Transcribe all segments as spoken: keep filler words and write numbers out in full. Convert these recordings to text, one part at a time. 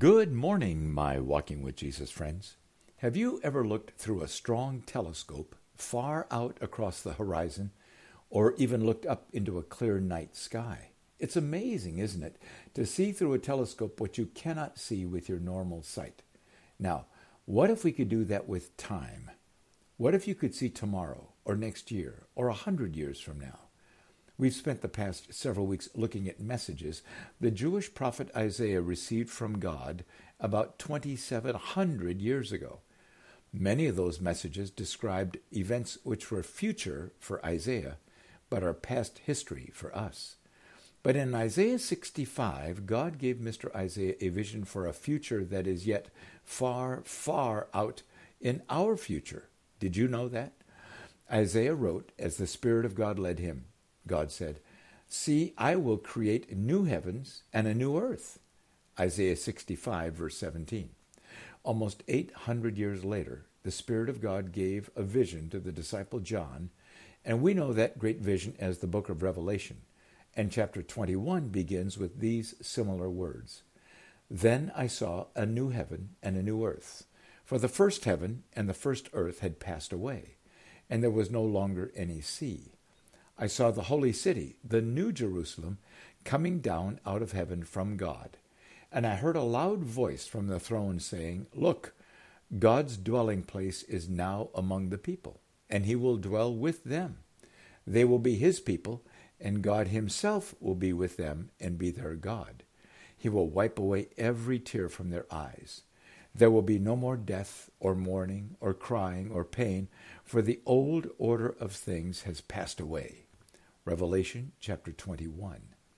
Good morning, my Walking with Jesus friends. Have you ever looked through a strong telescope far out across the horizon, or even looked up into a clear night sky? It's amazing, isn't it, to see through a telescope what you cannot see with your normal sight. Now, what if we could do that with time? What if you could see tomorrow, or next year, or a hundred years from now? We've spent the past several weeks looking at messages the Jewish prophet Isaiah received from God about twenty-seven hundred years ago. Many of those messages described events which were future for Isaiah, but are past history for us. But in Isaiah sixty-five, God gave Mister Isaiah a vision for a future that is yet far, far out in our future. Did you know that? Isaiah wrote as the Spirit of God led him. God said, "See, I will create new heavens and a new earth." Isaiah sixty-five, verse seventeen. Almost eight hundred years later, the Spirit of God gave a vision to the disciple John, and we know that great vision as the book of Revelation. And chapter twenty-one begins with these similar words. "Then I saw a new heaven and a new earth, for the first heaven and the first earth had passed away, and there was no longer any sea. I saw the holy city, the new Jerusalem, coming down out of heaven from God. And I heard a loud voice from the throne saying, 'Look, God's dwelling place is now among the people, and he will dwell with them. They will be his people, and God himself will be with them and be their God. He will wipe away every tear from their eyes. There will be no more death or mourning or crying or pain, for the old order of things has passed away." Revelation chapter twenty-one.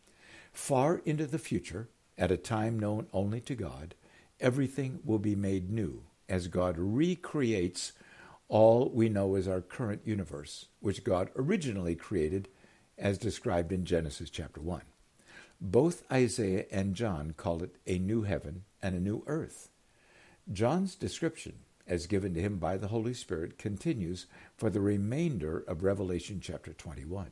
Far into the future, at a time known only to God, everything will be made new as God recreates all we know as our current universe, which God originally created as described in Genesis chapter one. Both Isaiah and John call it a new heaven and a new earth. John's description, as given to him by the Holy Spirit, continues for the remainder of Revelation chapter twenty-one.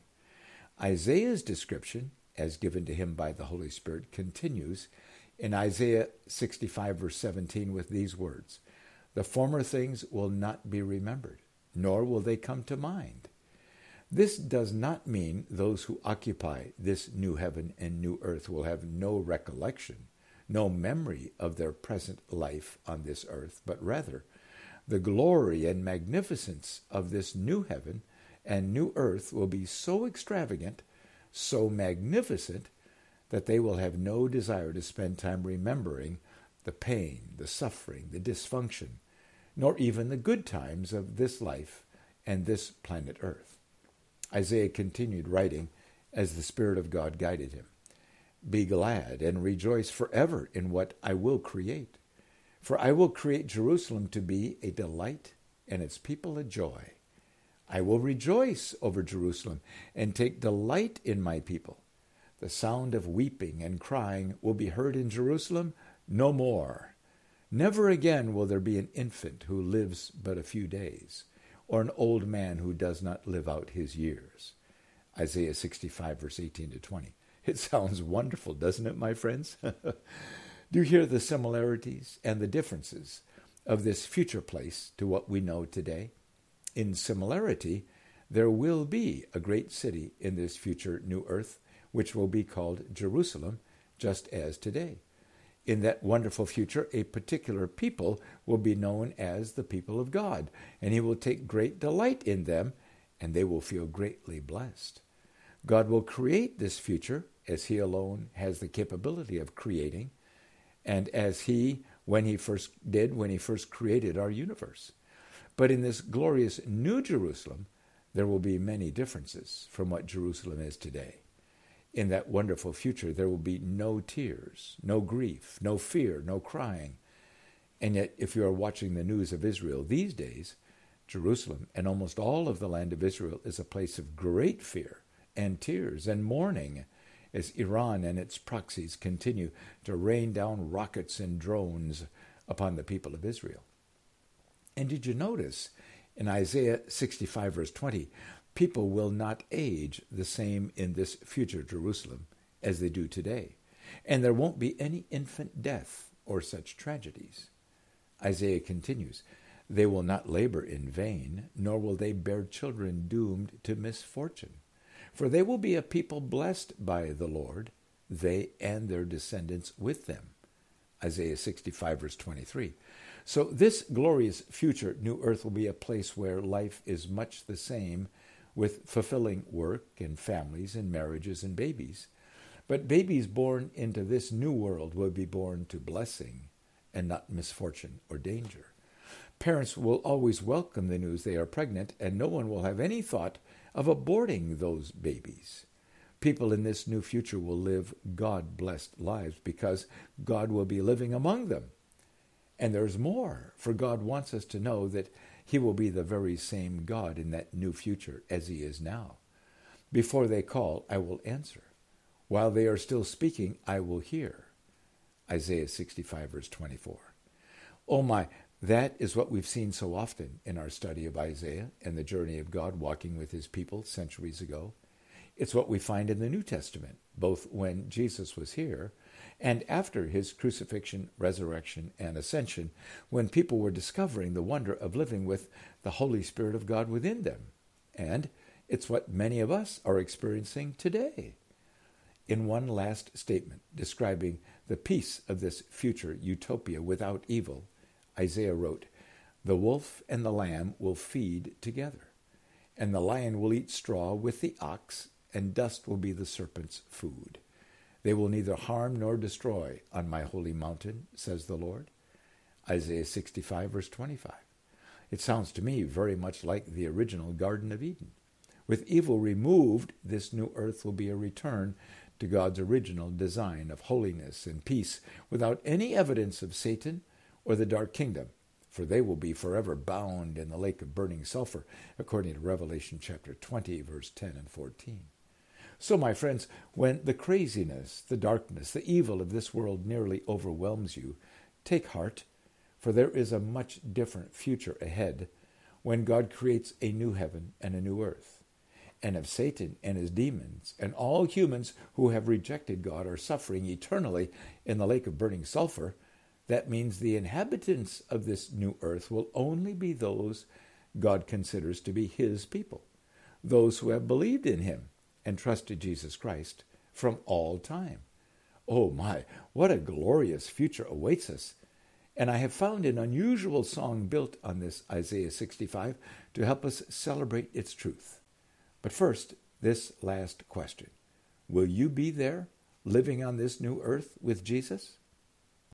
Isaiah's description, as given to him by the Holy Spirit, continues in Isaiah sixty-five, verse seventeen, with these words, "The former things will not be remembered, nor will they come to mind." This does not mean those who occupy this new heaven and new earth will have no recollection, no memory of their present life on this earth, but rather the glory and magnificence of this new heaven and new earth will be so extravagant, so magnificent, that they will have no desire to spend time remembering the pain, the suffering, the dysfunction, nor even the good times of this life and this planet Earth. Isaiah continued writing as the Spirit of God guided him. "Be glad and rejoice forever in what I will create. For I will create Jerusalem to be a delight and its people a joy. I will rejoice over Jerusalem and take delight in my people. The sound of weeping and crying will be heard in Jerusalem no more. Never again will there be an infant who lives but a few days, or an old man who does not live out his years." Isaiah sixty-five, verse eighteen to twenty. It sounds wonderful, doesn't it, my friends? Do you hear the similarities and the differences of this future place to what we know today? In similarity, there will be a great city in this future new earth, which will be called Jerusalem, just as today. In that wonderful future, a particular people will be known as the people of God, and he will take great delight in them, and they will feel greatly blessed. God will create this future as he alone has the capability of creating, and as he, when he first did, when he first created our universe. But in this glorious new Jerusalem, there will be many differences from what Jerusalem is today. In that wonderful future, there will be no tears, no grief, no fear, no crying. And yet, if you are watching the news of Israel these days, Jerusalem and almost all of the land of Israel is a place of great fear and tears and mourning as Iran and its proxies continue to rain down rockets and drones upon the people of Israel. And did you notice in Isaiah sixty-five, verse twenty, people will not age the same in this future Jerusalem as they do today. And there won't be any infant death or such tragedies. Isaiah continues, "They will not labor in vain, nor will they bear children doomed to misfortune. For they will be a people blessed by the Lord, they and their descendants with them." Isaiah sixty-five, verse twenty-three. So this glorious future new earth will be a place where life is much the same, with fulfilling work and families and marriages and babies. But babies born into this new world will be born to blessing and not misfortune or danger. Parents will always welcome the news they are pregnant, and no one will have any thought of aborting those babies. People in this new future will live God-blessed lives because God will be living among them. And there's more, for God wants us to know that he will be the very same God in that new future as he is now. Before they call, I will answer. While they are still speaking, I will hear. Isaiah sixty-five, verse twenty-four. Oh my, that is what we've seen so often in our study of Isaiah and the journey of God walking with his people centuries ago. It's what we find in the New Testament, both when Jesus was here and after his crucifixion, resurrection, and ascension, when people were discovering the wonder of living with the Holy Spirit of God within them. And it's what many of us are experiencing today. In one last statement describing the peace of this future utopia without evil, Isaiah wrote, "The wolf and the lamb will feed together, and the lion will eat straw with the ox, and dust will be the serpent's food. They will neither harm nor destroy on my holy mountain, says the Lord." Isaiah sixty-five, verse twenty-five. It sounds to me very much like the original Garden of Eden. With evil removed, this new earth will be a return to God's original design of holiness and peace, without any evidence of Satan or the dark kingdom, for they will be forever bound in the lake of burning sulfur, according to Revelation chapter twenty, verse ten and fourteen. So, my friends, when the craziness, the darkness, the evil of this world nearly overwhelms you, take heart, for there is a much different future ahead when God creates a new heaven and a new earth. And if Satan and his demons and all humans who have rejected God are suffering eternally in the lake of burning sulfur, that means the inhabitants of this new earth will only be those God considers to be his people, those who have believed in him and trusted Jesus Christ from all time. Oh my, what a glorious future awaits us. And I have found an unusual song built on this Isaiah sixty-five to help us celebrate its truth. But first, this last question. Will you be there, living on this new earth with Jesus?